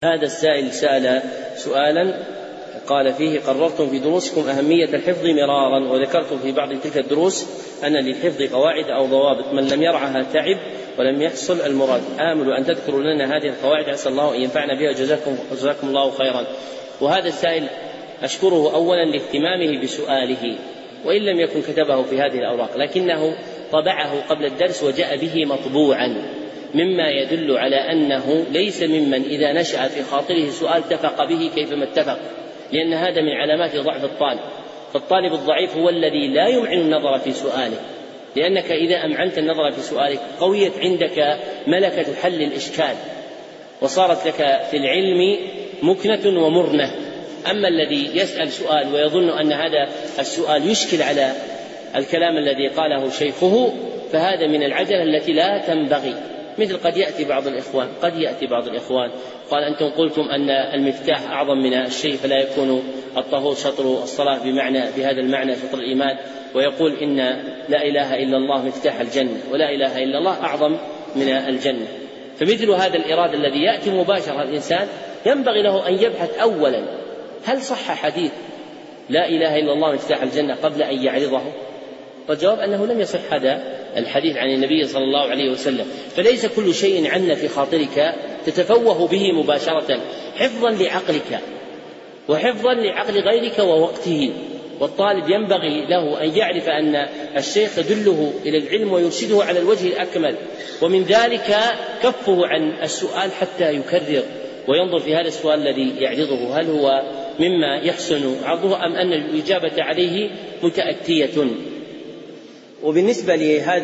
هذا السائل سأل سؤالا قال فيه: قررتم في دروسكم أهمية الحفظ مرارا، وذكرتم في بعض تلك الدروس أن للحفظ قواعد أو ضوابط، من لم يرعها تعب ولم يحصل المراد. آمل أن تذكروا لنا هذه القواعد، أسأل الله أن ينفعنا بها، جزاكم الله خيرا. وهذا السائل أشكره أولا لاهتمامه بسؤاله، وإن لم يكن كتبه في هذه الأوراق لكنه طبعه قبل الدرس وجاء به مطبوعا، مما يدل على أنه ليس ممن إذا نشأ في خاطره سؤال اتفق به كيفما اتفق، لأن هذا من علامات ضعف الطالب. فالطالب الضعيف هو الذي لا يمعن النظر في سؤاله، لأنك إذا أمعنت النظر في سؤالك قويت عندك ملكة حل الإشكال، وصارت لك في العلم مكنة ومرنة. أما الذي يسأل سؤال ويظن أن هذا السؤال يشكل على الكلام الذي قاله شيخه، فهذا من العجلة التي لا تنبغي. مثل قد يأتي بعض الإخوان قال: أنتم قلتم أن المفتاح أعظم من الشيء، فلا يكون الطهور شطر الصلاة بهذا المعنى شطر الإيمان، ويقول إن لا إله إلا الله مفتاح الجنة، ولا إله إلا الله أعظم من الجنة. فمثل هذا الإرادة الذي يأتي مباشرة الإنسان ينبغي له أن يبحث أولا هل صح حديث لا إله إلا الله مفتاح الجنة قبل أن يعرضه. والجواب أنه لم يصح هذا الحديث عن النبي صلى الله عليه وسلم. فليس كل شيء عن في خاطرك تتفوه به مباشرة، حفظا لعقلك وحفظا لعقل غيرك ووقته. والطالب ينبغي له أن يعرف أن الشيخ يدله إلى العلم ويرشده على الوجه الأكمل، ومن ذلك كفه عن السؤال حتى يكرر وينظر في هذا السؤال الذي يعرضه هل هو مما يحسن عرضه أم أن الإجابة عليه متأتية. وبالنسبة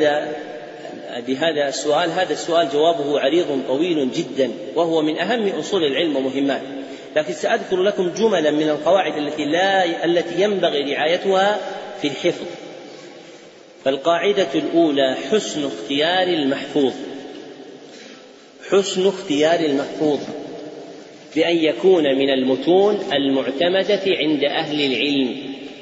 لهذا السؤال، هذا السؤال جوابه عريض طويل جدا، وهو من أهم أصول العلم ومهمات، لكن سأذكر لكم جملا من القواعد التي ينبغي رعايتها في الحفظ. فالقاعدة الأولى: حسن اختيار المحفوظ بأن يكون من المتون المعتمدة عند أهل العلم.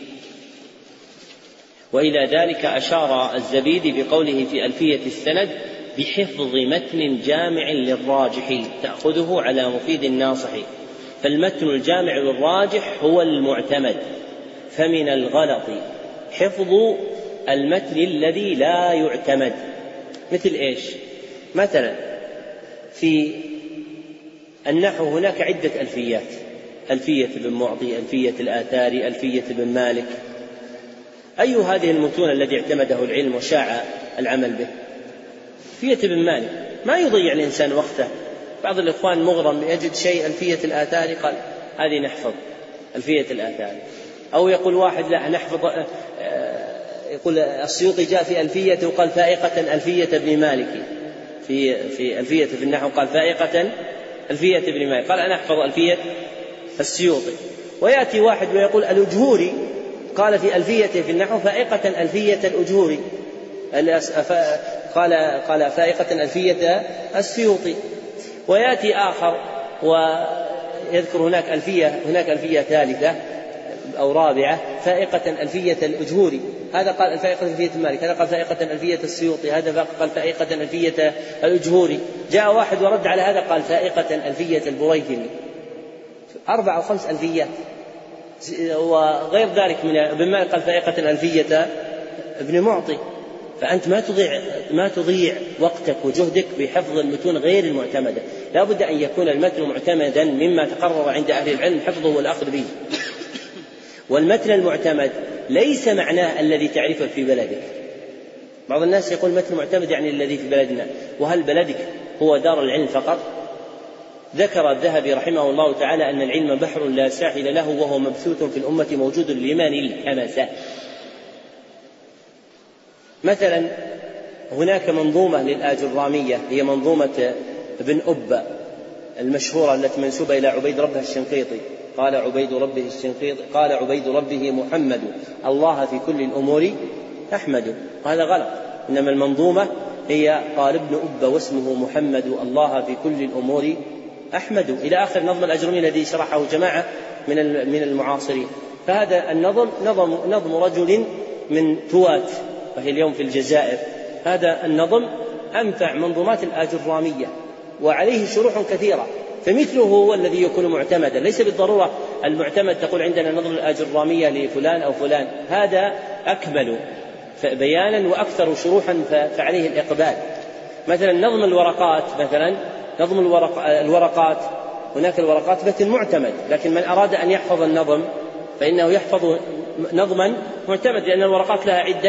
وإلى ذلك أشار الزبيدي بقوله في ألفية السند: بحفظ متن جامع للراجح تأخذه على مفيد الناصح. فالمتن الجامع للراجح هو المعتمد، فمن الغلط حفظ المتن الذي لا يعتمد. مثل إيش؟ مثلا في النحو هناك عدة ألفيات: ألفية ابن معطي، ألفية الآثاري، ألفية ابن مالك. أي هذه المتون الذي اعتمده العلم وشاع العمل به؟ ألفية ابن مالك. ما يضيع الإنسان وقته. بعض الإخوان مغرم يجد شيء ألفية الآثاري قال هذه نحفظ ألفية الآثاري، أو يقول واحد لا نحفظ، يقول السيوطي جاء في ألفية وقال فائقة ألفية ابن مالك، في ألفية في النحو قال فائقة ألفية ابن مالك، قال أنا أحفظ ألفية السيوطي. ويأتي واحد ويقول الأجهوري قال في ألفية في النحو فائقة ألفية الأجهوري، قال فائقة ألفية السيوطي. ويأتي آخر ويذكر هناك ألفية ثالثة أو رابعة فائقة ألفية الأجهوري، هذا قال فائقة ألفية مالك، هذا قال فائقة ألفية السيوطي، هذا قال فائقة ألفية الأجهوري. جاء واحد ورد على هذا قال فائقة ألفية البريثمي. 4 أو 5 ألفيات. وغير ذلك من ابن مالك قال فائقة ألفية ابن معطي. فأنت ما تضيع وقتك وجهدك بحفظ المتون غير المعتمدة. لا بد أن يكون المتن معتمدا مما تقرر عند أهل العلم حفظه والأخذ به. والمتن المعتمد ليس معناه الذي تعرفه في بلدك. بعض الناس يقول متن معتمد يعني الذي في بلدنا، وهل بلدك هو دار العلم فقط؟ ذكر الذهبي رحمه الله تعالى أن العلم بحر لا ساحل له، وهو مبثوث في الأمة موجود لمن التمسه. مثلا هناك منظومة للآجرامية، هي منظومة ابن أبا المشهورة التي منسوبة إلى عبيد ربه الشنقيطي. قال عبيد ربه محمد الله في كل الأمور أحمد، وهذا غلط. إنما المنظومة هي قال ابن أبا واسمه محمد الله في كل الأمور أحمد، إلى آخر نظم الأجرمي الذي شرحه جماعة من المعاصرين. فهذا النظم نظم رجل من توات وهي اليوم في الجزائر. هذا النظم أنفع منظومات الآجرامية، وعليه شروح كثيرة، فمثله هو الذي يكون معتمدا. ليس بالضرورة المعتمد تقول عندنا نظم الآجرامية لفلان أو فلان، هذا أكمل بيانا وأكثر شروحا فعليه الإقبال. مثلا نظم الورقات، مثلا نظم الورقات هناك الورقات متن معتمد، لكن من أراد أن يحفظ النظم فإنه يحفظ نظما معتمد، لأن الورقات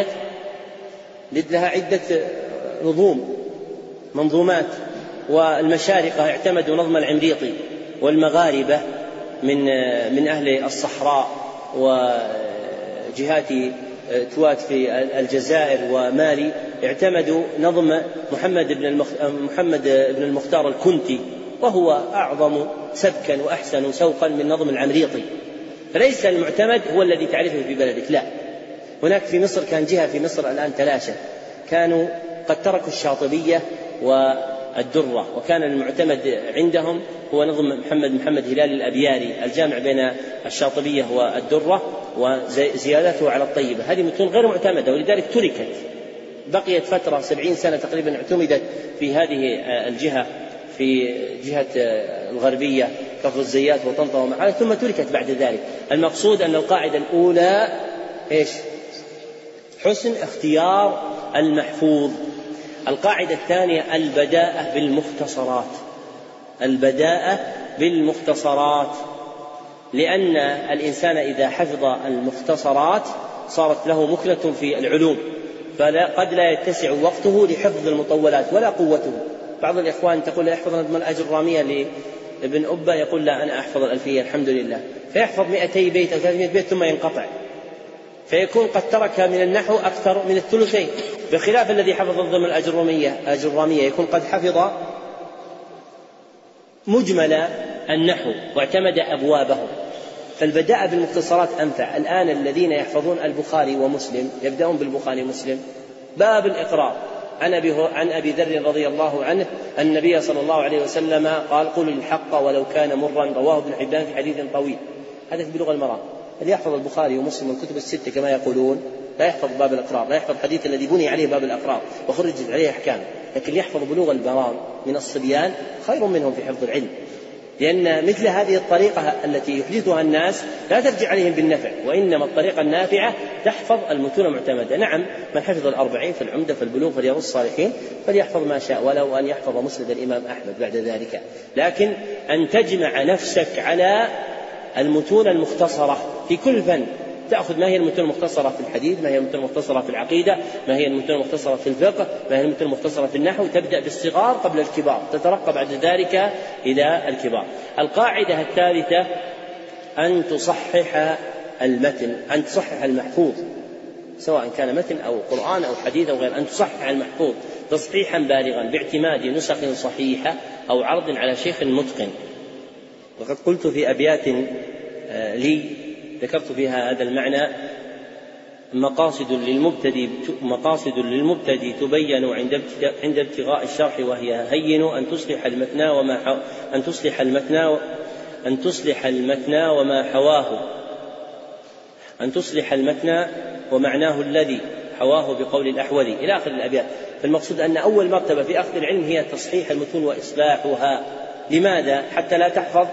لها عدة نظوم منظومات. والمشارقة اعتمدوا نظم العمريطي، والمغاربة من أهل الصحراء وجهات توات في الجزائر ومالي اعتمدوا نظم محمد بن المختار الكنتي، وهو أعظم سبكا وأحسن سوقا من نظم العمريطي. فليس المعتمد هو الذي تعرفه في بلدك، لا. هناك في مصر كان جهة في مصر الآن تلاشى، كانوا قد تركوا الشاطبية والدرة، وكان المعتمد عندهم هو نظم محمد هلال الأبياري الجامع بين الشاطبية والدرة وزيادته على الطيبة. هذه متون غير معتمدة، ولذلك تركت، بقيت فترة 70 سنة تقريبا اعتمدت في هذه الجهة، في جهة الغربية كفر الزيات وطنطا ومعاذ، ثم تركت بعد ذلك. المقصود أن القاعدة الأولى إيش؟ حسن اختيار المحفوظ. القاعدة الثانية البداءة بالمختصرات، لأن الإنسان إذا حفظ المختصرات صارت له مكنة في العلوم، فقد لا يتسع وقته لحفظ المطولات ولا قوته. بعض الإخوان تقول يحفظ نظم الآجرامية لابن أبا، يقول لا أنا أحفظ الألفية الحمد لله، فيحفظ 200 بيت أو 300 بيت ثم ينقطع، فيكون قد ترك من النحو أكثر من الثلثين، بخلاف الذي حفظ نظم الآجرامية يكون قد حفظ مجمل النحو واعتمد أبوابه. فالبداء بالمختصرات أنفع. الآن الذين يحفظون البخاري ومسلم يبدأون بالبخاري ومسلم. باب الإقرار عن أبي ذر رضي الله عنه أن النبي صلى الله عليه وسلم قال قل الحق ولو كان مرا، رواه ابن حبان في حديث طويل. هذا في بلوغ المرام. اللي يحفظ البخاري ومسلم والكتب الستة كما يقولون لا يحفظ باب الإقرار، لا يحفظ الحديث الذي بني عليه باب الإقرار وخرجت عليه أحكام، لكن يحفظ بلوغ المرام من الصبيان خير منهم في حفظ العلم، لأن مثل هذه الطريقة التي يحدثها الناس لا ترجع عليهم بالنفع، وإنما الطريقة النافعة تحفظ المتون معتمدة. نعم، من حفظ 40 في العمدة في البلوغ في رياض الصالحين فليحفظ ما شاء، ولو أن يحفظ مسند الإمام أحمد بعد ذلك، لكن أن تجمع نفسك على المتون المختصرة في كل فن، تأخذ ما هي المتون المختصرة في الحديث، ما هي المتون المختصرة في العقيدة، ما هي المتون المختصرة في الفقه، ما هي المتون المختصرة في النحو، تبدأ بالصغار قبل الكبار، تترقى بعد ذلك إلى الكبار. القاعدة الثالثة أن تصحح المتن، أن تصحح المحفوظ، سواء كان متن أو قرآن أو حديث أو غير، أن تصحح المحفوظ تصحيحا بالغا باعتماد نسخ صحيحة أو عرض على شيخ متقن. وقد قلت في أبيات لي ذكرت فيها هذا المعنى: مقاصد للمبتدي تبين عند ابتغاء الشرح، وهي هين أن تصلح المتن ومعناه الذي حواه بقول الأحوذي إلى آخر الأبيات. فالمقصود أن أول مرتبة في أخذ العلم هي تصحيح المتون وإصلاحها. لماذا؟ حتى لا تحفظ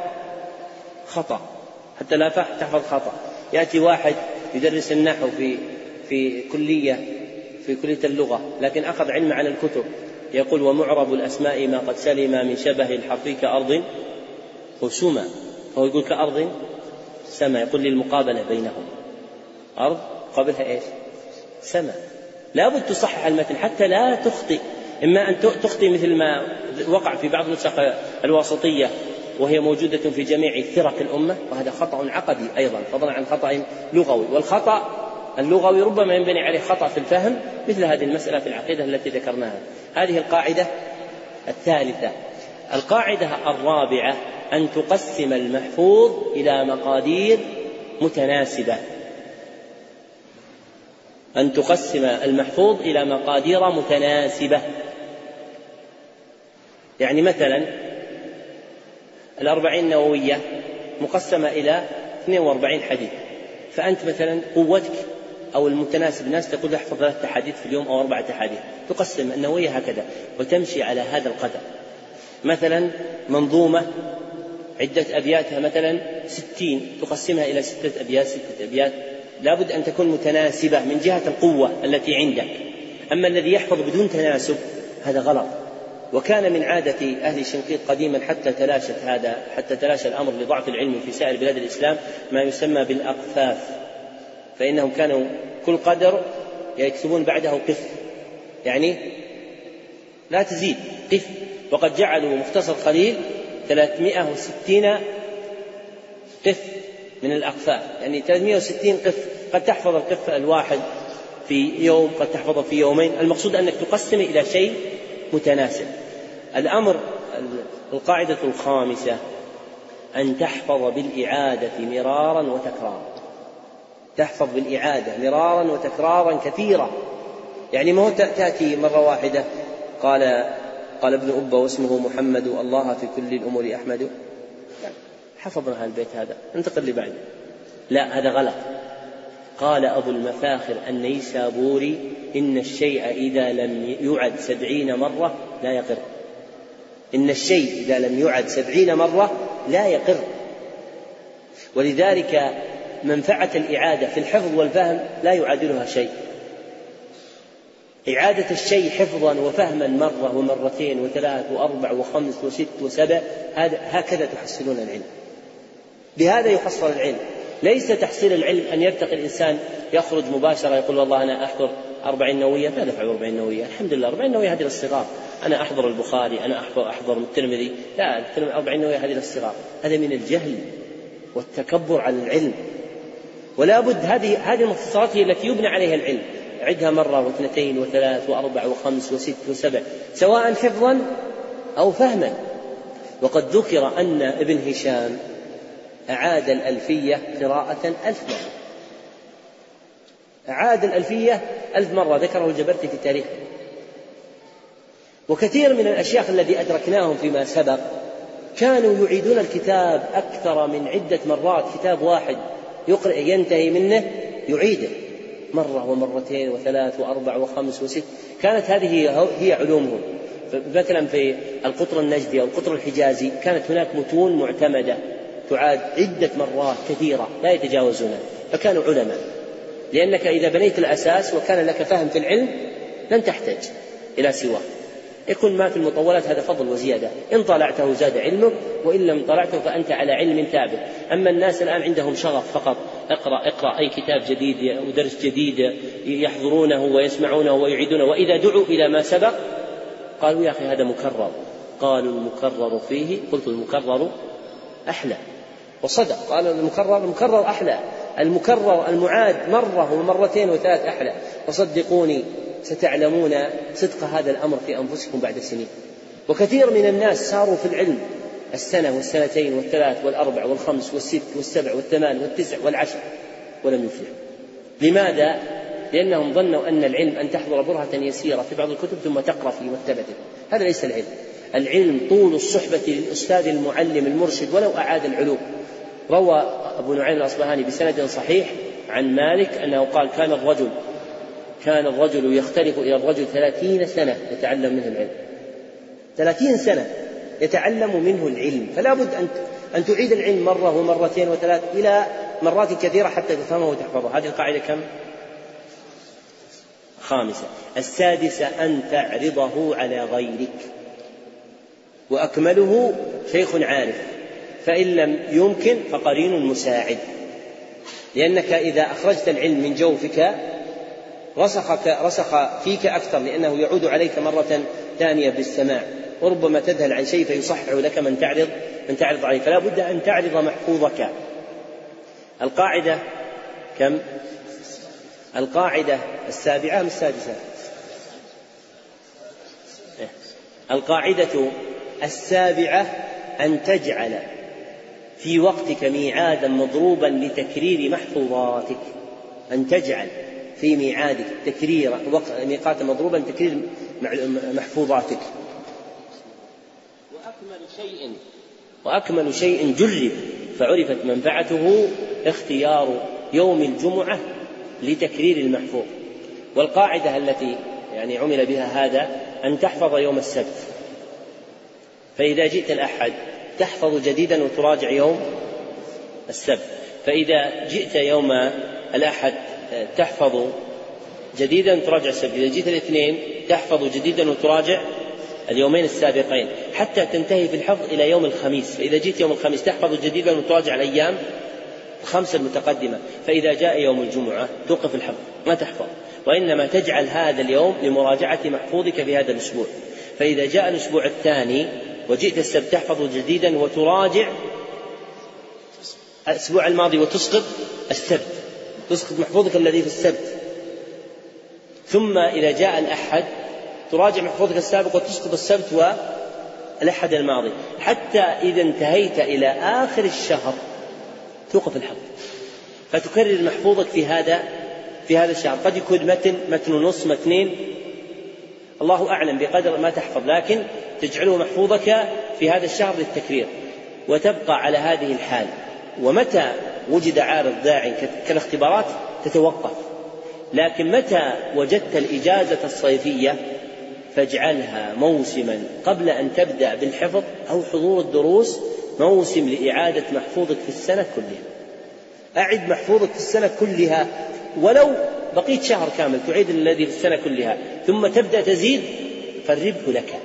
خطأ. يأتي واحد يدرس النحو في كلية اللغة، لكن أخذ علم عن الكتب، يقول: ومعرب الأسماء ما قد سلم من شبه الحرف كأرض خشوما، فهو يقول كأرض سما، يقول لي المقابلة بينهم أرض قبلها إيش؟ سما. لابد تصحح المتن حتى لا تخطئ، إما أن تخطئ مثل ما وقع في بعض نسخ الواسطية وهي موجودة في جميع فرق الأمة، وهذا خطأ عقدي أيضا فضلا عن خطأ لغوي، والخطأ اللغوي ربما ينبني عليه خطأ في الفهم، مثل هذه المسألة في العقيدة التي ذكرناها. هذه القاعدة الثالثة. القاعدة الرابعة: أن تقسم المحفوظ إلى مقادير متناسبة. يعني مثلا 40 النووية مقسمة إلى 42 حديث، فأنت مثلا قوتك أو المتناسب الناس تقول احفظ 3 حديث في اليوم أو 4 حديث، تقسم النووية هكذا وتمشي على هذا القدر. مثلا منظومة عدة أبياتها مثلا 60 تقسمها إلى 6 أبيات 6 أبيات، لا بد أن تكون متناسبة من جهة القوة التي عندك. أما الذي يحفظ بدون تناسب هذا غلط. وكان من عادة أهل الشنقيط قديما حتى تلاشى الأمر لضعف العلم في سائر بلاد الإسلام ما يسمى بالأقفاف، فإنهم كانوا كل قدر يكتبون بعده قف، يعني لا تزيد قف. وقد جعلوا مختصر خليل 360 قف من الأقفاف، يعني 360 قف، قد تحفظ القف الواحد في يوم، قد تحفظه في يومين. المقصود أنك تقسم إلى شيء متناسب. القاعدة الخامسة أن تحفظ بالإعادة مرارا وتكرارا. تحفظ بالإعادة مرارا وتكرارا كثيرا، يعني ما هو تأتي مرة واحدة قال ابن أبا واسمه محمد الله في كل الأمور أحمد، حفظنا البيت هذا انتقل لبعده، لا هذا غلط. قال أبو المفاخر النيسابوري إن الشيء إذا لم يعد 70 مرة لا يقر. إن الشيء إذا لم يعد 70 مرة لا يقر. ولذلك منفعة الإعادة في الحفظ والفهم لا يعادلها شيء. إعادة الشيء حفظا وفهما مرة ومرتين وثلاث وأربع وخمس وست وسبع، هكذا تحصلون العلم، بهذا يحصل العلم. ليس تحصيل العلم أن يرتقي الإنسان يخرج مباشرة يقول والله أنا أحضر 40 نووية، ماذا أفعل 40 نووية؟ الحمد لله 40 نووية هذه للصغار، أنا أحضر البخاري، أنا أحضر الترمذي، لا 40 نووية هذه للصغار. هذا من الجهل والتكبر على العلم. ولا بد هذه المختصرات هي التي يبنى عليها العلم. عدها مرة واثنتين وثلاث وأربع وخمس وست وسبع، سواء حفظا أو فهما. وقد ذكر أن ابن هشام أعاد الألفية قراءة 1000 مرة، أعاد الألفية 1000 مرة، ذكره الجبرتي في تاريخه. وكثير من الأشياخ الذي أدركناهم فيما سبق كانوا يعيدون الكتاب أكثر من عدة مرات، كتاب واحد يقرأ ينتهي منه يعيده مرة ومرتين وثلاث وأربع وخمس وست. كانت هذه هي علومهم. مثلا في القطر النجدي أو القطر الحجازي كانت هناك متون معتمدة تعاد عدة مرات كثيرة لا يتجاوزونها، فكانوا علماء. لأنك إذا بنيت الأساس وكان لك فهم في العلم لن تحتاج إلى سواه. يكون ما في المطولات هذا فضل وزيادة، إن طلعته زاد علمك وإن لم طلعته فأنت على علم ثابت. أما الناس الآن عندهم شغف فقط، اقرأ أي كتاب جديد ودرس جديد يحضرونه ويسمعونه ويعيدونه، وإذا دعوا إلى ما سبق قالوا يا أخي هذا مكرر. قالوا المكرر فيه، قلت المكرر أحلى، وصدق، قال المكرر أحلى، المكرر المعاد مرة ومرتين وثلاث أحلى. فصدقوني ستعلمون صدق هذا الأمر في أنفسكم بعد سنين. وكثير من الناس ساروا في العلم السنة والسنتين والثلاث والأربع والخمس والست والسبع والثمان والتسع والعشر ولم يفلحوا. لماذا؟ لأنهم ظنوا أن العلم أن تحضر برهة يسيرة في بعض الكتب ثم تقرأ في مكتبته. هذا ليس العلم. العلم طول الصحبة للأستاذ المعلم المرشد ولو أعاد العلوم. روى أبو نعيم الأصبهاني بسند صحيح عن مالك أنه قال كان الرجل يختلف إلى الرجل 30 سنة يتعلم منه العلم، 30 سنة يتعلم منه العلم. فلا بد أن تعيد العلم مرة ومرتين وثلاث إلى مرات كثيرة حتى تفهمه وتحفظه. هذه القاعدة كم؟ 5. السادسة أن تعرضه على غيرك، وأكمله شيخ عارف، فإن لم يمكن فقرين مساعد. لأنك إذا أخرجت العلم من جوفك رسخ فيك أكثر، لأنه يعود عليك مرة ثانية بالسماع، وربما تذهل عن شيء فيصحح لك من تعرض عليه. فلا بد أن تعرض محفوظك. القاعدة كم؟ القاعدة 7 أم 6؟ القاعدة 7 أن تجعل في وقتك ميعادا مضروبا لتكرير محفوظاتك. أن تجعل في ميعادك ميقاتا مضروبا لتكرير محفوظاتك. وأكمل شيء جرب فعرفت منفعته اختيار يوم الجمعة لتكرير المحفوظ. والقاعدة التي عمل بها هذا أن تحفظ يوم السبت، فإذا جئت الأحد تحفظ جديدا وتراجع يوم السبت. فإذا جئت يوم الأحد تحفظ جديدا وتراجع السبت، إذا جئت الاثنين تحفظ جديدا وتراجع اليومين السابقين حتى تنتهي في الحفظ إلى يوم الخميس. فإذا جئت يوم الخميس تحفظ جديدا وتراجع الأيام الخمسة المتقدمة. فإذا جاء يوم الجمعة توقف الحفظ ما تحفظ، وإنما تجعل هذا اليوم لمراجعة محفوظك في هذا الأسبوع. فإذا جاء الأسبوع الثاني وجئت السبت تحفظ جديدا وتراجع الأسبوع الماضي وتسقط السبت، تسقط محفوظك الذي في السبت. ثم إذا جاء الأحد تراجع محفوظك السابق وتسقط السبت والأحد الماضي، حتى إذا انتهيت إلى آخر الشهر توقف الحفظ، فتكرر محفوظك في هذا الشهر. قد يكون متن ونص، متنين، الله أعلم بقدر ما تحفظ، لكن تجعله محفوظك في هذا الشهر للتكرير، وتبقى على هذه الحال. ومتى وجد عارض داع كالاختبارات تتوقف، لكن متى وجدت الإجازة الصيفية فاجعلها موسما قبل أن تبدأ بالحفظ أو حضور الدروس، موسم لإعادة محفوظك في السنة كلها. أعد محفوظك في السنة كلها، ولو بقيت شهر كامل تعيد الذي في السنة كلها، ثم تبدأ تزيد فالربح لك.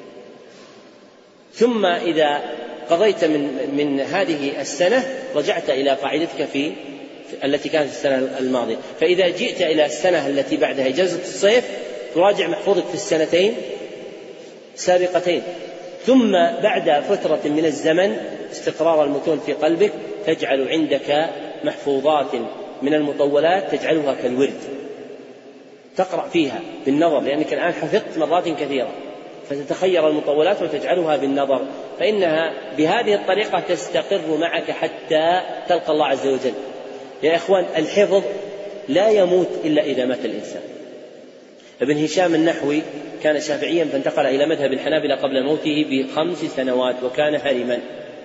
ثم إذا قضيت من هذه السنة رجعت إلى قاعدتك التي كانت في السنة الماضية. فإذا جئت إلى السنة التي بعدها إجازة الصيف تراجع محفوظك في السنتين سابقتين. ثم بعد فترة من الزمن استقرار المتون في قلبك تجعل عندك محفوظات من المطولات تجعلها كالورد تقرأ فيها بالنظر، لأنك الآن حفظت مرات كثيرة، فتتخير المطولات وتجعلها بالنظر، فإنها بهذه الطريقة تستقر معك حتى تلقى الله عز وجل. يا إخوان، الحفظ لا يموت إلا إذا مات الإنسان. ابن هشام النحوي كان شافعيا فانتقل إلى مذهب الحنابلة قبل موته ب5 سنوات، وكان هرما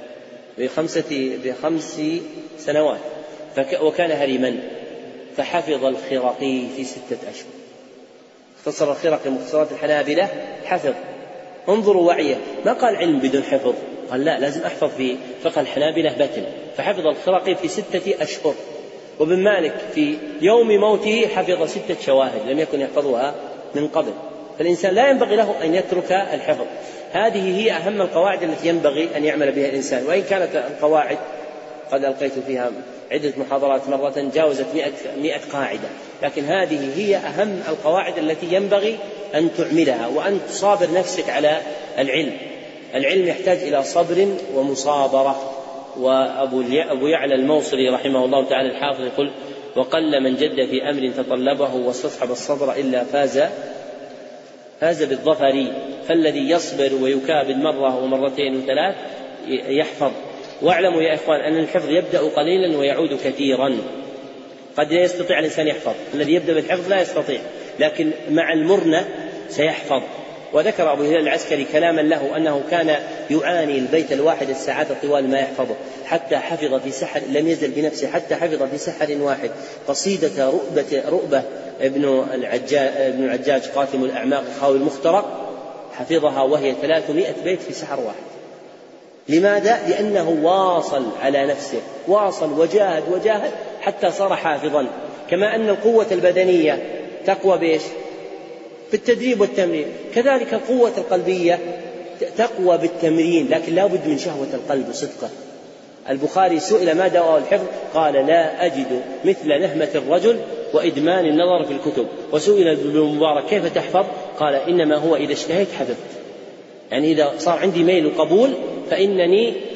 ب5 سنوات، وكان هرما، فحفظ الخرقي في 6 أشهر. اختصر الخرقي مختصرات الحنابلة حفظ. انظروا وعيه، ما قال علم بدون حفظ، قال لا، لازم أحفظ في فقه الحنابلة بتن، فحفظ الخرقي في 6 أشهر. وابن مالك في يوم موته حفظ 6 شواهد لم يكن يحفظها من قبل. فالإنسان لا ينبغي له أن يترك الحفظ. هذه هي أهم القواعد التي ينبغي أن يعمل بها الإنسان، وإن كانت القواعد قد ألقيت فيها عدة محاضرات مرة جاوزت 100 قاعدة، لكن هذه هي أهم القواعد التي ينبغي أن تعملها، وأن تصابر نفسك على العلم. العلم يحتاج إلى صبر ومصابرة. وأبو يعلى الموصلي رحمه الله تعالى الحافظ يقول: وقل من جد في أمر تطلبه واستصحب الصبر إلا فاز بالظفر، فالذي يصبر ويكابد مرة ومرتين و3 يحفظ. واعلموا يا إخوان أن الحفظ يبدأ قليلا ويعود كثيرا. قد لا يستطيع الإنسان يحفظ، الذي يبدأ بالحفظ لا يستطيع، لكن مع المرنة سيحفظ. وذكر أبو هلال العسكري كلاما له أنه كان يعاني البيت الواحد الساعات طوال ما يحفظه، حتى حفظ في سحر، لم يزل بنفسه حتى حفظ في سحر واحد قصيدة رؤبة ابن العجاج قاتم الأعماق خاوي المخترق، حفظها وهي 300 بيت في سحر واحد. لماذا؟ لأنه واصل على نفسه، واصل وجاهد حتى صار حافظا. كما أن القوة البدنية تقوى بإيش؟ بالتدريب والتمرين، كذلك القوة القلبية تقوى بالتمرين، لكن لا بد من شهوة القلب وصدقه. البخاري سئل ما دواء الحفظ؟ قال: لا أجد مثل نهمة الرجل وإدمان النظر في الكتب. وسئل ابن المبارك: كيف تحفظ؟ قال: إنما هو إذا اشتهيت حفظت، يعني إذا صار عندي ميل وقبول فإنني